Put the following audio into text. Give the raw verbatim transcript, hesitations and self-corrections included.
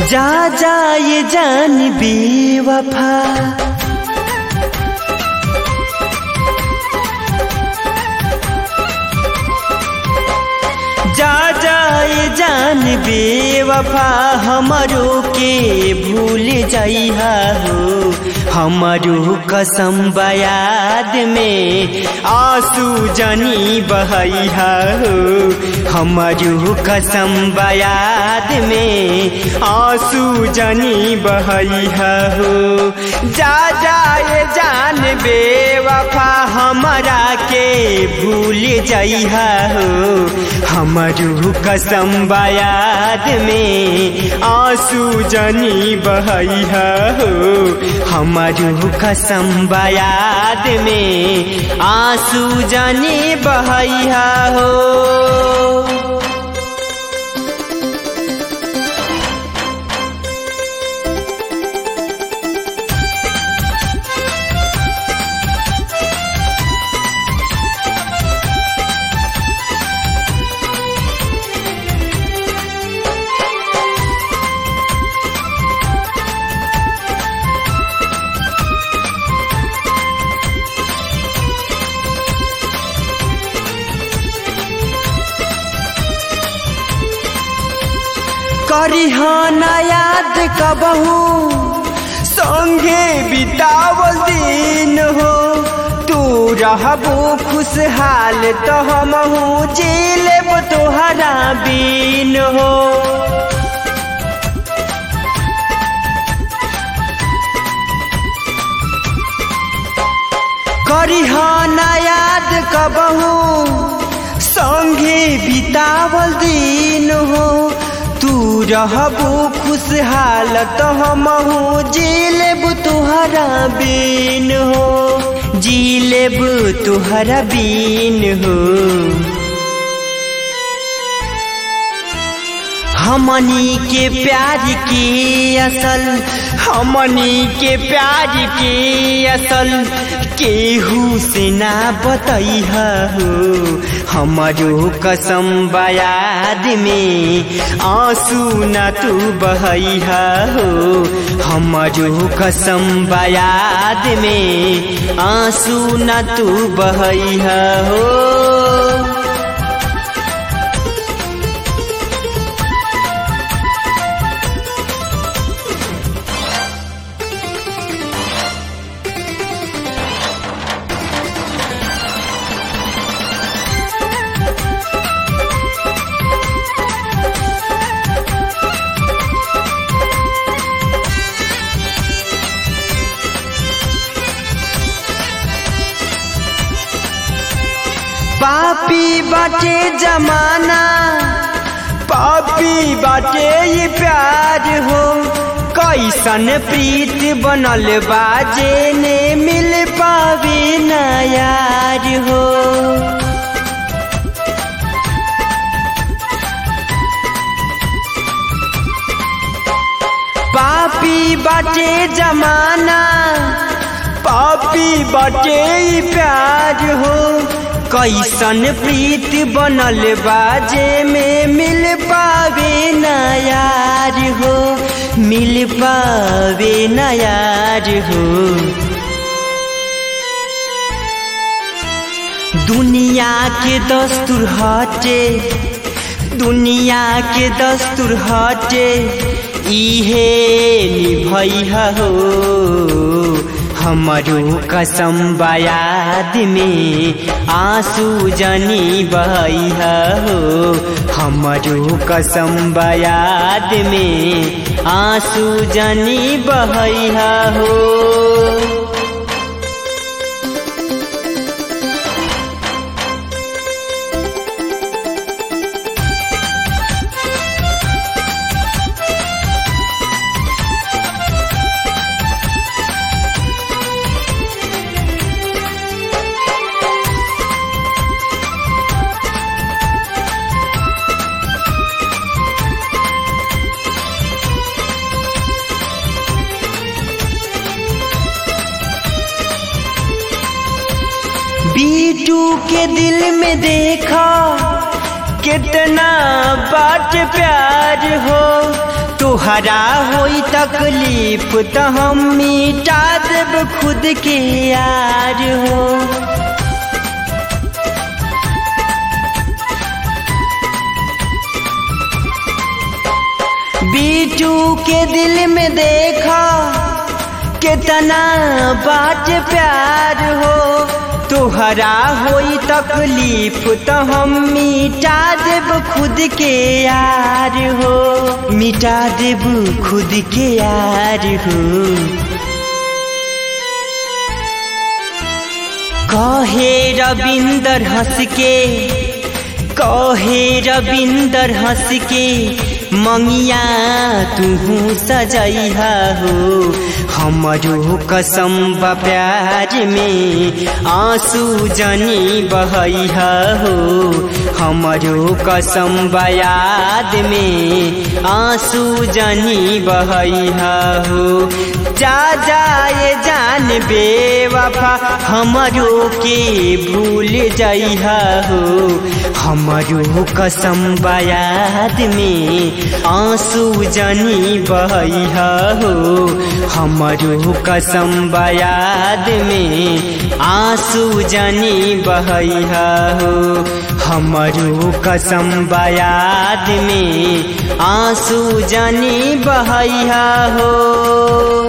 जा जा ये जान बेवफा जा जा ये जान बेवफा हमरो के भूल जाइहा हो हमारो कसम बयाद में आंसू जनी बहैहा हो हमारो कसम बयाद में आंसू जनी बहैहा हो जा जा ये जान बेवफा हमरा के भूल जाइहा हो हमारो कसम बयाद में आंसू जनी बहैहा हो हमारो कसम बयाद में आंसू जनी बहैहा हो। करिहाना याद कबहू संगे बितावल दिन हो तू रहबो खुशहाल तो हमहू जी लेब तोहरा बिन हो करिहाना याद कबहू संगे बितावल दिन हो तू रहबो खुशहाल तो हमहू जी लेब तुहरा बिन हो जी लेब तुहरा बिन हो हमनी के प्यार की असल हमनी के प्यार की असल केहू से ना बतैहा हो हमारो कसम बयाद में आंसू ना तू बहैहा हो हमारो कसम बयाद में आंसू ना तू बहैहा हो। पापी बाटे जमाना पापी बाटे ये प्यार हो कैसन प्रीत बनल बाजे ने मिल पावे ना यार हो पापी बाटे जमाना पापी बाटे ये प्यार हो कैसन प्रीत बनल बाजे में मिल पावे ना यार हो मिल पावे ना यार हो दुनिया के दस्तूर हटे दुनिया के दस्तूर हटे इहे निभैहा हो हमारो कसम बयाद में आंसू जनी बहैहा हो हमारो कसम बयाद में आंसू जनी बहैहा हो। बीटू के दिल में देखा कितना बाट प्यार हो तो तुहरा होई तकलीफ त हम मिटा देब खुद के यार हो। बीटू के दिल में देखा कितना बात प्यार हो। तुहरा होई तकलीफ त हम मिटा देब खुद के यार हो, मिटा देब खुद के यार हो। कहे रविंदर हंस के, कहे रविंदर हंस के मंगिया तू सजैहा हो। हमरो कसम बा प्यार में आंसू जनी बहैहा हो। हमरो कसम बा याद में आंसू जनी बहैहा हो। जा जाए जान बेवफा हमरो के भूल जइहा हो। हमरो कसम बा याद में आंसू जनी बहैहा हो। हमरो कसम बा याद में आंसू जनी बहैहा हो। हमरो कसम बा याद में आंसू जनी बहैहा हो।